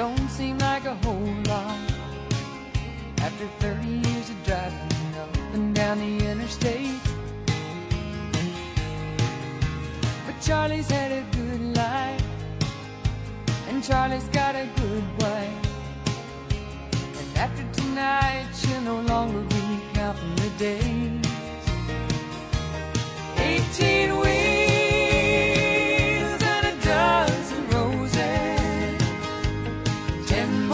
don't seem like a whole lot after 30 years of driving up and down the interstate. But Charlie's had a good life, and Charlie's got a good wife. And after tonight, she'll no longer be counting the days. 18 wheels and a dozen roses, 10